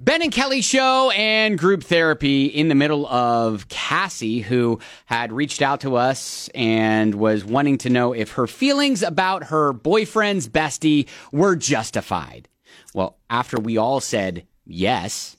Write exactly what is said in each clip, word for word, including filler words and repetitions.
Ben and Kelly show and group therapy in the middle of Cassie, who had reached out to us and was wanting to know if her feelings about her boyfriend's bestie were justified. Well, after we all said yes.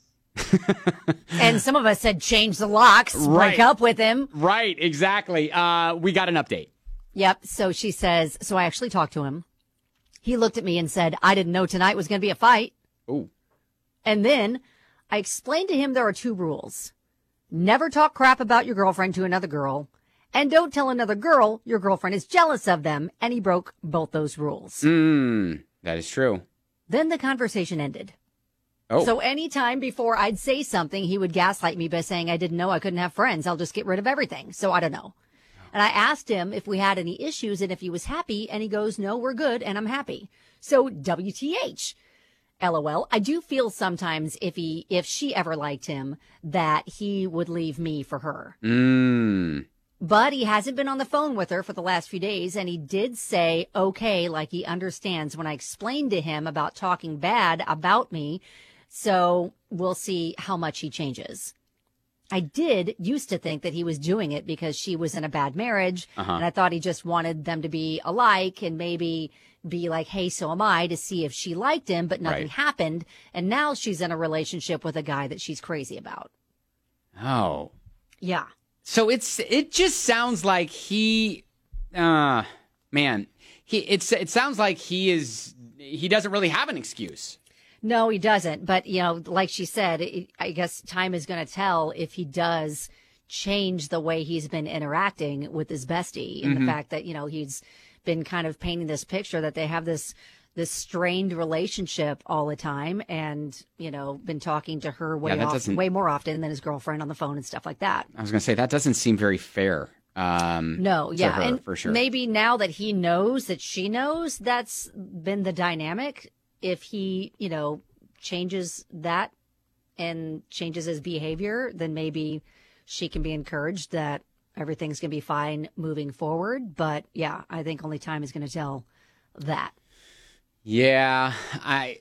And some of us said change the locks, Right. break up with him. Right, exactly. Uh, we got an update. Yep. So she says, so I actually talked to him. He looked at me and said, I didn't know tonight was going to be a fight. Ooh. And then I explained to him there are two rules. Never talk crap about your girlfriend to another girl. And don't tell another girl your girlfriend is jealous of them. And he broke both those rules. Mm, that is true. Then the conversation ended. Oh. So anytime before I'd say something, he would gaslight me by saying I didn't know I couldn't have friends. I'll just get rid of everything. So I don't know. And I asked him if we had any issues and if he was happy. And he goes, no, we're good. And I'm happy. So W T H. LOL. I do feel sometimes if he, if she ever liked him, that he would leave me for her. Mm. But he hasn't been on the phone with her for the last few days. And he did say, okay, like he understands when I explained to him about talking bad about me. So we'll see how much he changes. I did used to think that he was doing it because she was in a bad marriage. Uh-huh. And I thought he just wanted them to be alike and maybe be like, hey, so am I, to see if she liked him, but nothing Right. happened. And now she's in a relationship with a guy that she's crazy about. Oh. Yeah. So it's it just sounds like he, uh, man, he it's it sounds like he is he doesn't really have an excuse. No, he doesn't. But, you know, like she said, it, I guess time is going to tell if he does change the way he's been interacting with his bestie, and Mm-hmm. the fact that, you know, he's been kind of painting this picture that they have this this strained relationship all the time, and, you know, been talking to her way Yeah, that off, doesn't- way more often than his girlfriend on the phone and stuff like that. I was going to say that doesn't seem very fair. Um, No, to yeah, her, and for sure. maybe now that he knows that she knows, that's been the dynamic. If he, you know, changes that and changes his behavior, then maybe she can be encouraged that everything's going to be fine moving forward. But yeah, I think only time is going to tell that. Yeah, I.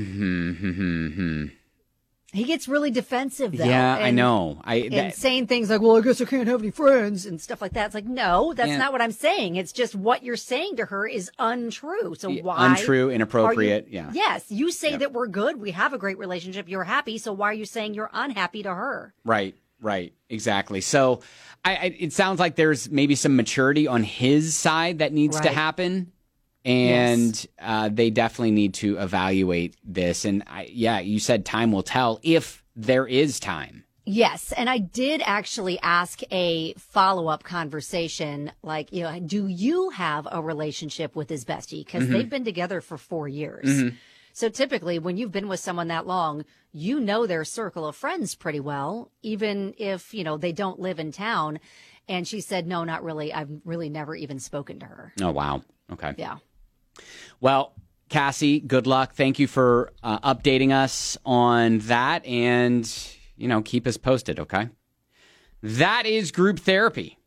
He gets really defensive, though. Yeah, I and- know. I And that, saying things like, well, I guess I can't have any friends and stuff like that. It's like, no, that's Yeah. not what I'm saying. It's just what you're saying to her is untrue. So Yeah, why? untrue, are inappropriate, you- yeah. Yes. You say Yeah. that we're good. We have a great relationship. You're happy. So why are you saying you're unhappy to her? right, right, exactly. So, I, I it sounds like there's maybe some maturity on his side that needs to Right. happen. And uh, they definitely need to evaluate this. And I, yeah, you said time will tell if there is time. Yes. And I did actually ask a follow up conversation like, you know, do you have a relationship with his bestie? Because they've been together for four years. So typically, when you've been with someone that long, you know their circle of friends pretty well, even if, you know, they don't live in town. And she said, no, not really. I've really never even spoken to her. Oh, wow. Okay. Yeah. Well, Cassie, good luck. Thank you for uh, updating us on that. And, you know, keep us posted, okay? That is group therapy.